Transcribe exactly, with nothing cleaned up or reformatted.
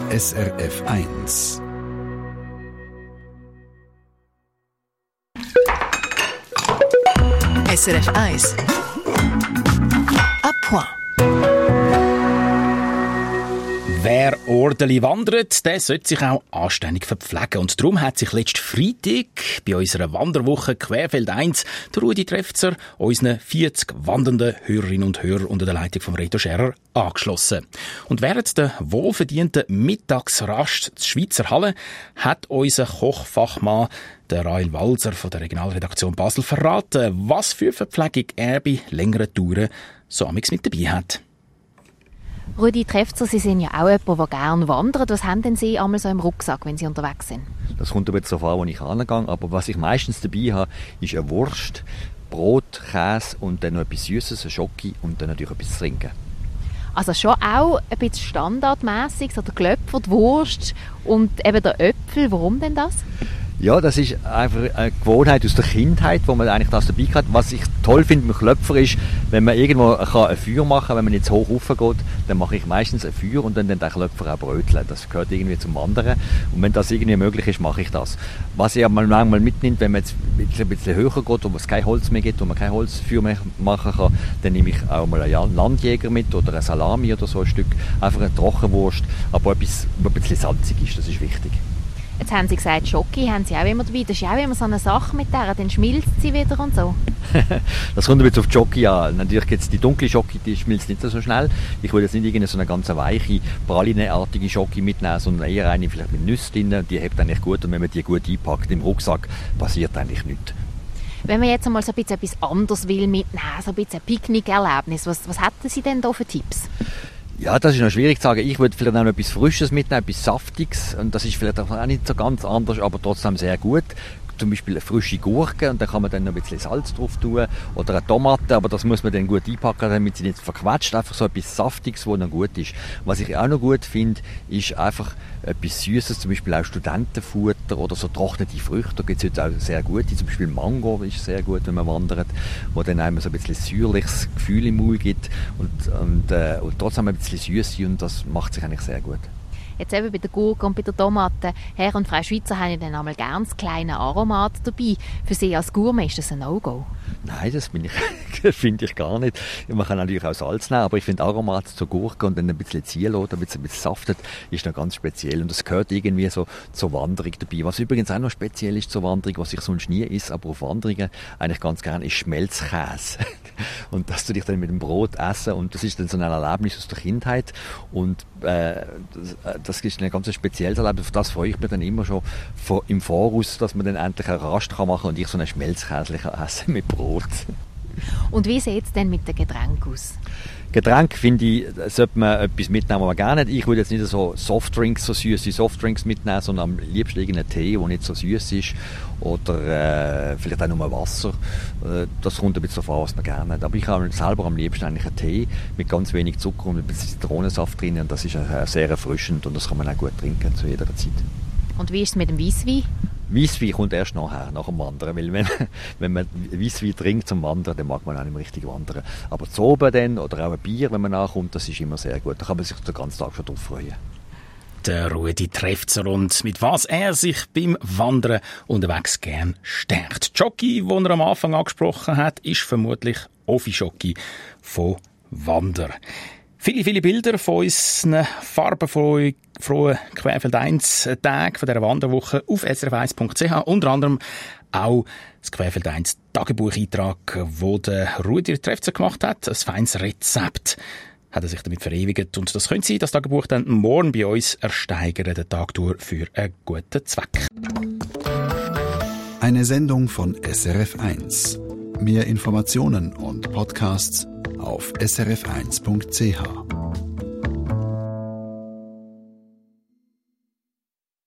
S R F eins. S R F eins. A point. Wer ordentlich wandert, der sollte sich auch anständig verpflegen. Und darum hat sich letzten Freitag bei unserer Wanderwoche Querfeld eins der Rudi Trefzer unseren vierzig wandernden Hörerinnen und Hörer unter der Leitung von Reto Scherer angeschlossen. Und während der wohlverdienten Mittagsrast der Schweizer Halle hat unser Kochfachmann, der Rahel Walser von der Regionalredaktion Basel, verraten, was für Verpflegung er bei längeren Touren so amigs mit dabei hat. Rudi Trefzer, Sie sind ja auch jemand, der gerne wandert. Was haben denn Sie einmal so im Rucksack, wenn Sie unterwegs sind? Das kommt aber jetzt darauf an, wo ich angehe. Aber was ich meistens dabei habe, ist eine Wurst, Brot, Käse und dann noch etwas Süßes, ein Schoki und dann natürlich etwas zu trinken. Also schon auch ein bisschen standardmässig, so der Klöpfer, die Wurst und eben der Äpfel. Warum denn das? Ja, das ist einfach eine Gewohnheit aus der Kindheit, wo man eigentlich das dabei hat. Was ich toll finde mit Klöpfer ist, wenn man irgendwo ein Feuer machen kann, wenn man jetzt hoch rauf geht, dann mache ich meistens ein Feuer und dann den Klöpfer auch bröteln. Das gehört irgendwie zum Wandern. Und wenn das irgendwie möglich ist, mache ich das. Was ich aber manchmal mitnimmt, wenn man jetzt ein bisschen höher geht, wo es kein Holz mehr gibt, wo man kein Holzfeuer mehr machen kann, dann nehme ich auch mal einen Landjäger mit oder ein Salami oder so ein Stück. Einfach eine Trockenwurst, aber etwas, was ein bisschen salzig ist, das ist wichtig. Jetzt haben Sie gesagt, Schoki haben Sie auch immer dabei. Das ist ja auch immer so eine Sache mit der, dann schmilzt sie wieder und so. Das kommt ein bisschen auf die Schoki an. Natürlich gibt es die dunkle Schoki, die schmilzt nicht so schnell. Ich würde jetzt nicht irgendeine so eine ganz weiche, pralineartige Schoki mitnehmen, sondern eher eine vielleicht mit Nüssen drin. Die hebt eigentlich gut und wenn man die gut einpackt im Rucksack, passiert eigentlich nichts. Wenn man jetzt einmal so ein bisschen etwas anderes will mitnehmen, so ein bisschen ein Picknickerlebnis, was, was hätten Sie denn da für Tipps? Ja, das ist noch schwierig zu sagen. Ich würde vielleicht auch noch etwas Frisches mitnehmen, etwas Saftiges. Und das ist vielleicht auch nicht so ganz anders, aber trotzdem sehr gut. Zum Beispiel eine frische Gurke und da kann man dann noch ein bisschen Salz drauf tun. Oder eine Tomate, aber das muss man dann gut einpacken, damit sie nicht verquetscht. Einfach so etwas Saftiges, das noch gut ist. Was ich auch noch gut finde, ist einfach etwas Süßes, zum Beispiel auch Studentenfutter oder so trocknete Früchte. Da gibt es heute auch sehr gute, zum Beispiel Mango ist sehr gut, wenn man wandert, wo dann einem so ein bisschen säuerliches Gefühl im Mund gibt und, und, äh, und trotzdem ein bisschen Süße und das macht sich eigentlich sehr gut. Jetzt eben bei der Gurke und bei der Tomate. Herr und Frau Schweizer haben ja dann einmal gerne das kleine Aromat dabei. Für Sie als Gourmet ist das ein No-Go? Nein, das finde ich, find ich gar nicht. Man kann natürlich auch Salz nehmen, aber ich finde Aromat zur Gurke und dann ein bisschen ziehen lassen, damit es ein bisschen saftet, ist noch ganz speziell. Und das gehört irgendwie so zur Wanderung dabei. Was übrigens auch noch speziell ist zur Wanderung, was ich sonst nie esse, aber auf Wanderungen eigentlich ganz gerne, ist Schmelzkäse. Und das tue ich dann mit dem Brot essen und das ist dann so ein Erlebnis aus der Kindheit und äh, das, das ist ein ganz spezielles Erlebnis. Auf das freue ich mich dann immer schon im Voraus, dass man dann endlich einen Rast machen kann und ich so einen Schmelzkäse essen mit Brot. Und wie sieht es denn mit dem Getränk aus? Getränk, finde ich, sollte man etwas mitnehmen, was man gerne hat. Ich würde jetzt nicht so Softdrinks, so süße Softdrinks mitnehmen, sondern am liebsten irgendeinen Tee, der nicht so süß ist. Oder äh, vielleicht auch nur Wasser. Äh, das kommt ein bisschen darauf an, was man gerne hat. Aber ich habe selber am liebsten eigentlich einen Tee mit ganz wenig Zucker und ein bisschen Zitronensaft drin. Und das ist äh, sehr erfrischend und das kann man auch gut trinken zu jeder Zeit. Und wie ist es mit dem Weisswein? Weisswein kommt erst nachher, nach dem Wandern, weil wenn, wenn man Weisswein trinkt zum Wandern, dann mag man auch nicht mehr richtig wandern. Aber zu oben dann, oder auch ein Bier, wenn man nachkommt, das ist immer sehr gut. Da kann man sich den ganzen Tag schon drauf freuen. Der Rudi Trefzer und mit was er sich beim Wandern unterwegs gern stärkt. Die Jockey, die er am Anfang angesprochen hat, ist vermutlich Offi-Jockey von Wander. Viele, viele Bilder von unseren farbenfrohen Querfeld eins Tagen von dieser Wanderwoche auf s r f eins punkt c h. Unter anderem auch das Querfeld eins Tagebucheintrag, wo der Rudi Trefzer gemacht hat. Ein feines Rezept hat er sich damit verewigt. Und das können Sie, das Tagebuch, dann morgen bei uns ersteigern, den Tag durch für einen guten Zweck. Eine Sendung von S R F eins. Mehr Informationen und Podcasts auf s r f eins punkt c h.